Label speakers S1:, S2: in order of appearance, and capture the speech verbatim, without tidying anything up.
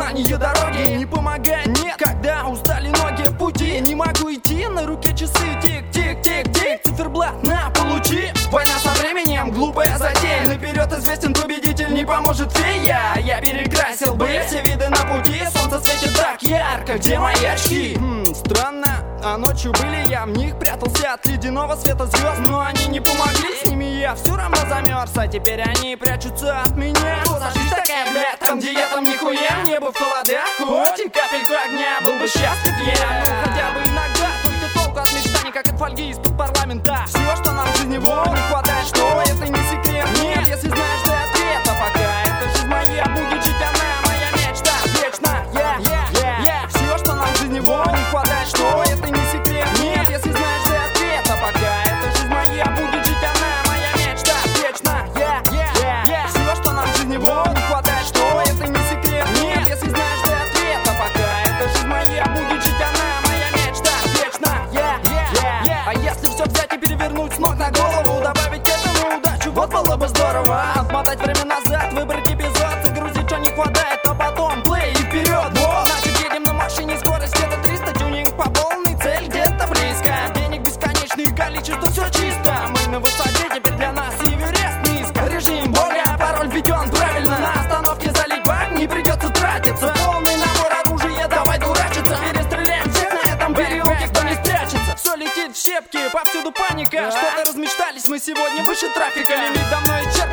S1: ранние дороги не помогает, нет, когда устали ноги в пути. Не могу идти, на руке часы, тик-тик-тик-тик, циферблат, на, получи. Война со временем, глупая затея. Наперед известен победитель, не поможет фея. Я перекрасил бы все виды на пути. Солнце светит так ярко, где мои очки? Хм, странно, а ночью были я в них, прятался от ледяного света звезд. Но они не помогли, с ними я все равно замерз. А теперь они прячутся от меня. Что за жизнь такая, блядь, там где я, там нихуя. Небо в холодах, хоть и капельку огня. Был бы счастлив я, ну хотя бы иногда. Только толку от мечтаний, как от фольги из-под парламента. Все, что нам в жизни вот не хватает, что это не секрет. Нет, если знаешь ты ответа пока. Это жизнь моя, будет жить она, моя мечта вечна. Я, я, я, все, что нам в жизни вот не хватает, что это не секрет. Нет, если знаешь ты ответа пока. Это жизнь моя, будет жить она, моя мечта вечна. Я, я, я, все, что нам в жизни вот не хватает, что это не секрет. Нет, если знаешь ты ответа пока. Это жизнь моя, будет жить она, моя мечта вечна. Я, я, я, а если все взять и перевернуть с ног на голову, добавить этому удачу, вот было бы здорово. Отмотать время назад, выбрать эпизод, загрузить, что не хватает, а потом плей и вперед. Вот, значит, едем на машине, скорость где-то триста, тюнинг по полной, цель где-то близко. Денег бесконечное количество, все чисто. Мы на высоте, теперь для нас Эверест низко. Режим бога, пароль введен правильно. На остановке залить бак, не придется тратиться. Полный набор оружия, давай дурачиться. Перестреляем всех на этом переулке, кто не спрячется. Все летит в щепки, повсюду паника. Что-то размечтались, мы сегодня выше трафика. Лимит давно исчерпан.